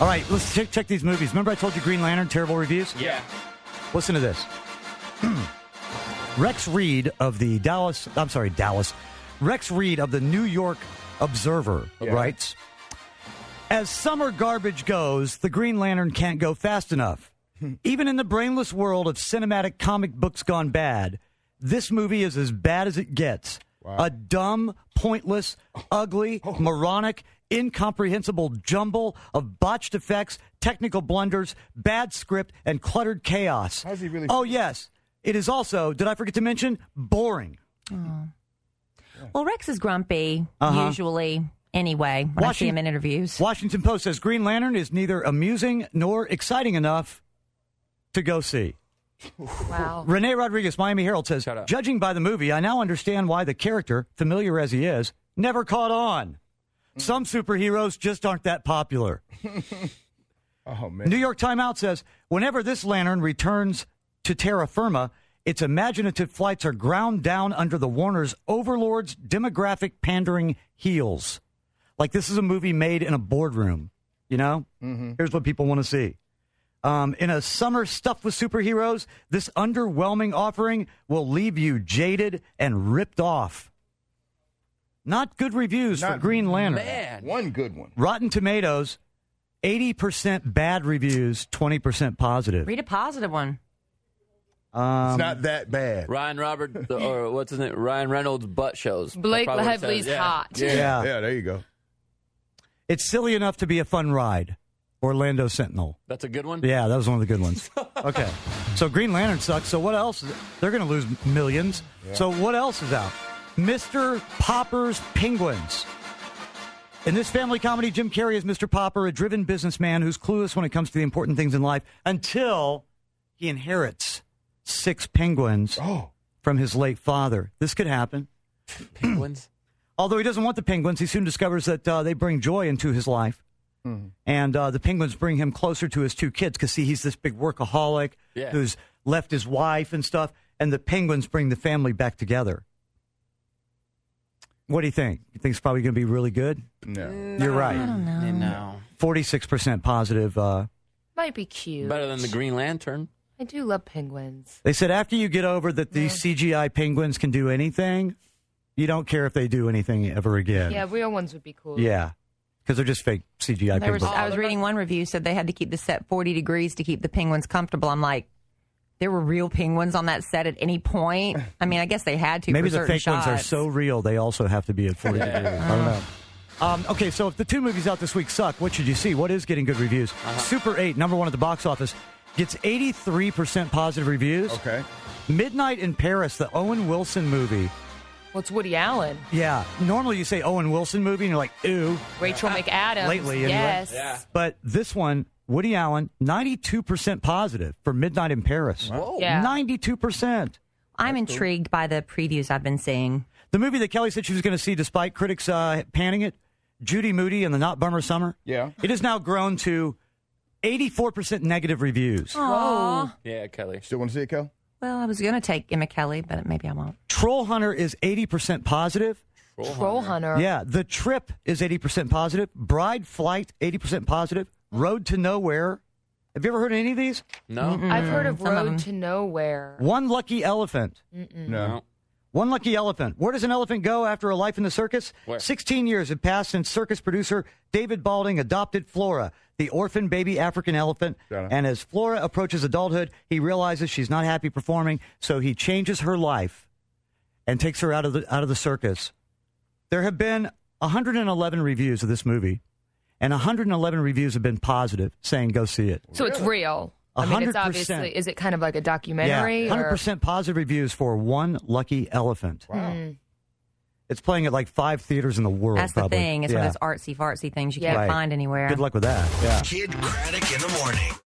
All right, let's check these movies. Remember I told you Green Lantern, terrible reviews? Yeah. Listen to this. Rex Reed of the Rex Reed of the New York Observer writes, as summer garbage goes, the Green Lantern can't go fast enough. Even in the brainless world of cinematic comic books gone bad, this movie is as bad as it gets. Wow. A dumb, pointless, ugly, moronic, incomprehensible jumble of botched effects, technical blunders, bad script, and cluttered chaos. How's he really? Oh, yes. It is also, did I forget to mention, boring. Oh. Well, Rex is grumpy, usually, anyway, when I see him in interviews. Washington Post says Green Lantern is neither amusing nor exciting enough to go see. Wow. Renee Rodriguez, Miami Herald, says, judging by the movie, I now understand why the character, familiar as he is, never caught on. Some superheroes just aren't that popular. Oh, man. New York Timeout says, whenever this lantern returns to terra firma, its imaginative flights are ground down under the Warner's overlords' demographic pandering heels. Like this is a movie made in a boardroom, you know? Mm-hmm. Here's what people want to see. In a summer stuffed with superheroes, this underwhelming offering will leave you jaded and ripped off. Not good reviews for Green Lantern. Man. One good one. Rotten Tomatoes, 80% bad reviews, 20% positive. Read a positive one. It's not that bad. Ryan Reynolds butt shows. Blake Lively's hot. Yeah, there you go. It's silly enough to be a fun ride. Orlando Sentinel. That's a good one? Yeah, that was one of the good ones. Okay. So Green Lantern sucks. So what else? They're going to lose millions. Yeah. So what else is out? Mr. Popper's Penguins. In this family comedy, Jim Carrey is Mr. Popper, a driven businessman who's clueless when it comes to the important things in life until he inherits 6 penguins from his late father. This could happen. Penguins? Although he doesn't want the penguins, he soon discovers that they bring joy into his life. Mm-hmm. And the penguins bring him closer to his 2 kids because, see, he's this big workaholic who's left his wife and stuff. And the penguins bring the family back together. What do you think? You think it's probably going to be really good? No. You're right. I don't know. No. 46% positive. Might be cute. Better than the Green Lantern. I do love penguins. They said after you get over that these CGI penguins can do anything, you don't care if they do anything ever again. Yeah, real ones would be cool. Yeah, because they're just fake CGI penguins. I was reading one review said they had to keep the set 40 degrees to keep the penguins comfortable. I'm like, there were real penguins on that set at any point? I mean, I guess they had to. Maybe for the fake shots. ones are so real they also have to be at 40 degrees. I don't know. Okay, so if the 2 movies out this week suck, what should you see? What is getting good reviews? Super 8, number 1 at the box office, gets 83% positive reviews. Okay. Midnight in Paris, the Owen Wilson movie. Well, it's Woody Allen. Yeah. Normally you say Owen Wilson movie and you're like, ooh. Rachel McAdams. Lately, anyway. Yes. Yeah. But this one, Woody Allen, 92% positive for Midnight in Paris. Whoa. Yeah. 92%. I'm intrigued by the previews I've been seeing. The movie that Kelly said she was going to see despite critics panning it, Judy Moody and the Not Bummer Summer. Yeah. It has now grown to 84% negative reviews. Whoa. Yeah, Kelly. Still want to see it, Kel? Well, I was going to take Emma Kelly, but maybe I won't. Troll Hunter is 80% positive. Troll Hunter. Yeah. The Trip is 80% positive. Bride Flight, 80% positive. Road to Nowhere. Have you ever heard of any of these? No. I've heard of Some of them. Road to Nowhere. One Lucky Elephant. No. One Lucky Elephant. Where does an elephant go after a life in the circus? Where? 16 years have passed since circus producer David Balding adopted Flora, the orphan baby African elephant. And as Flora approaches adulthood, he realizes she's not happy performing, so he changes her life and takes her out of the circus. There have been 111 reviews of this movie, and 111 reviews have been positive, saying go see it. So it's real. I mean, it's 100%. obviously, is it kind of like a documentary? Yeah, 100% positive reviews for One Lucky Elephant. Wow. It's playing at like 5 theaters in the world. That's probably. the thing. It's one of those artsy-fartsy things you Yeah. can't Right. find anywhere. Good luck with that. Yeah. Kid Craddock in the morning.